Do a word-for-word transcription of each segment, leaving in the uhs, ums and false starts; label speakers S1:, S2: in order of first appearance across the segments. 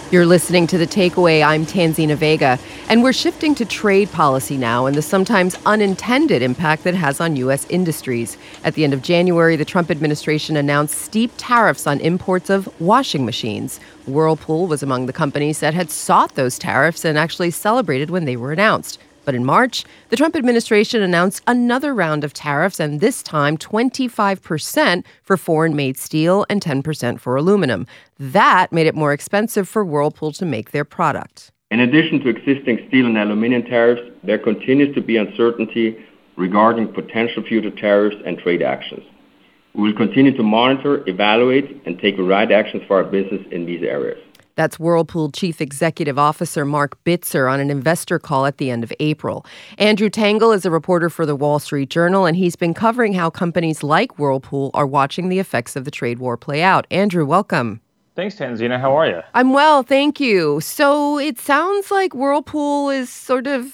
S1: You're listening to The Takeaway. I'm Tanzina Vega, and we're shifting to trade policy now and the sometimes unintended impact that it has on U S industries. At the end of January, the Trump administration announced steep tariffs on imports of washing machines. Whirlpool was among the companies that had sought those tariffs and actually celebrated when they were announced. But in March, the Trump administration announced another round of tariffs, and this time twenty-five percent for foreign-made steel and ten percent for aluminum. That made it more expensive for Whirlpool to make their product.
S2: In addition to existing steel and aluminum tariffs, there continues to be uncertainty regarding potential future tariffs and trade actions. We will continue to monitor, evaluate, and take the right actions for our business in these areas.
S1: That's Whirlpool Chief Executive Officer Marc Bitzer on an investor call at the end of April. Andrew Tangle is a reporter for the Wall Street Journal, and he's been covering how companies like Whirlpool are watching the effects of the trade war play out. Andrew, welcome.
S3: Thanks, Tanzina. How are you?
S1: I'm well, thank you. So it sounds like Whirlpool is sort of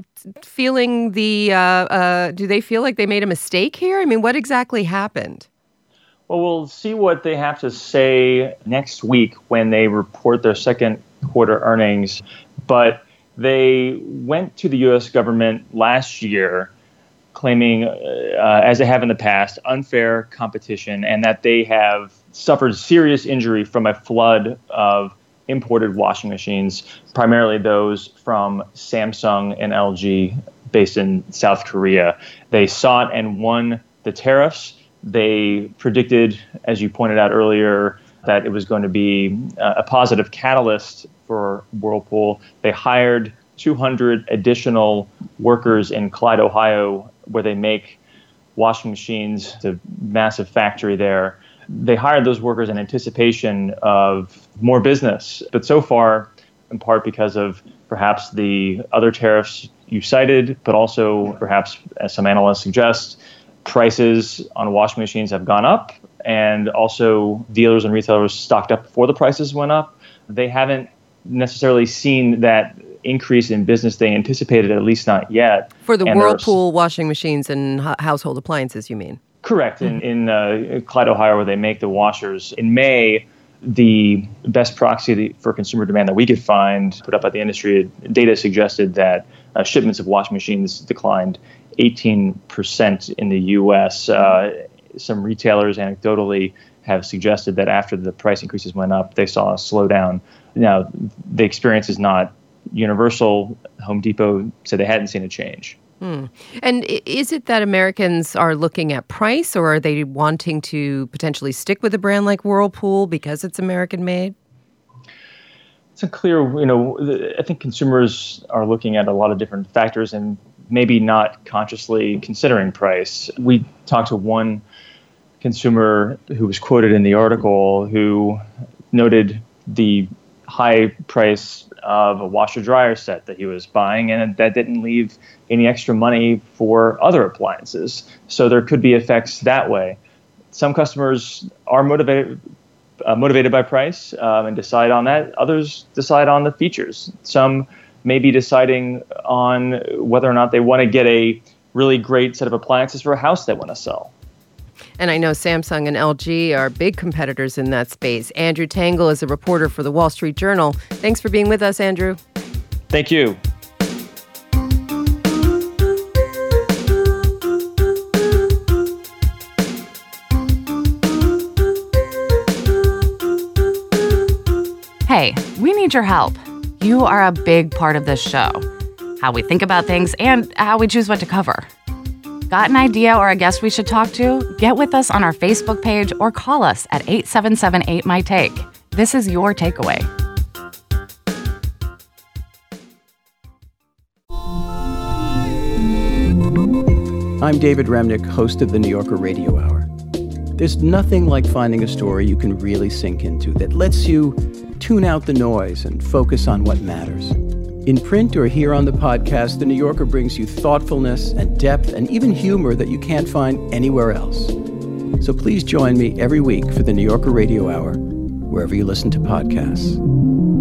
S1: feeling the, uh, uh, do they feel like they made a mistake here? I mean, what exactly happened?
S3: Well, we'll see what they have to say next week when they report their second quarter earnings. But they went to the U S government last year claiming, uh, as they have in the past, unfair competition and that they have suffered serious injury from a flood of imported washing machines, primarily those from Samsung and L G based in South Korea. They sought and won the tariffs. They predicted, as you pointed out earlier, that it was going to be a positive catalyst for Whirlpool. They hired two hundred additional workers in Clyde, Ohio, where they make washing machines, the massive factory there. They hired those workers in anticipation of more business. But so far, in part because of perhaps the other tariffs you cited, but also perhaps, as some analysts suggest, prices on washing machines have gone up, and also dealers and retailers stocked up before the prices went up. They haven't necessarily seen that increase in business they anticipated, at least not yet.
S1: For the
S3: and
S1: Whirlpool washing machines and h- household appliances, you mean?
S3: Correct. In, in uh, Clyde, Ohio, where they make the washers. In May, the best proxy for consumer demand that we could find, put up by the industry, data suggested that uh, shipments of washing machines declined eighteen percent in the U S. Uh, some retailers anecdotally have suggested that after the price increases went up, they saw a slowdown. Now, the experience is not universal. Home Depot said they hadn't seen a change.
S1: Hmm. And is it that Americans are looking at price, or are they wanting to potentially stick with a brand like Whirlpool because it's American-made?
S3: It's unclear. You know, I think consumers are looking at a lot of different factors and maybe not consciously considering price. We talked to one consumer who was quoted in the article who noted the high price of a washer-dryer set that he was buying, and that didn't leave any extra money for other appliances. So there could be effects that way. Some customers are motivated uh, motivated by price um, and decide on that. Others decide on the features. Some may be deciding on whether or not they want to get a really great set of appliances for a house they want to sell.
S1: And I know Samsung and L G are big competitors in that space. Andrew Tangle is a reporter for the Wall Street Journal. Thanks for being with us, Andrew.
S3: Thank you.
S4: Hey, we need your help. You are a big part of this show. How we think about things and how we choose what to cover. Got an idea or a guest we should talk to? Get with us on our Facebook page or call us at eight seven seven eight, M Y, TAKE. This is your takeaway.
S5: I'm David Remnick, host of the New Yorker Radio Hour. There's nothing like finding a story you can really sink into that lets you tune out the noise and focus on what matters. In print or here on the podcast, The New Yorker brings you thoughtfulness and depth and even humor that you can't find anywhere else. So please join me every week for The New Yorker Radio Hour, wherever you listen to podcasts.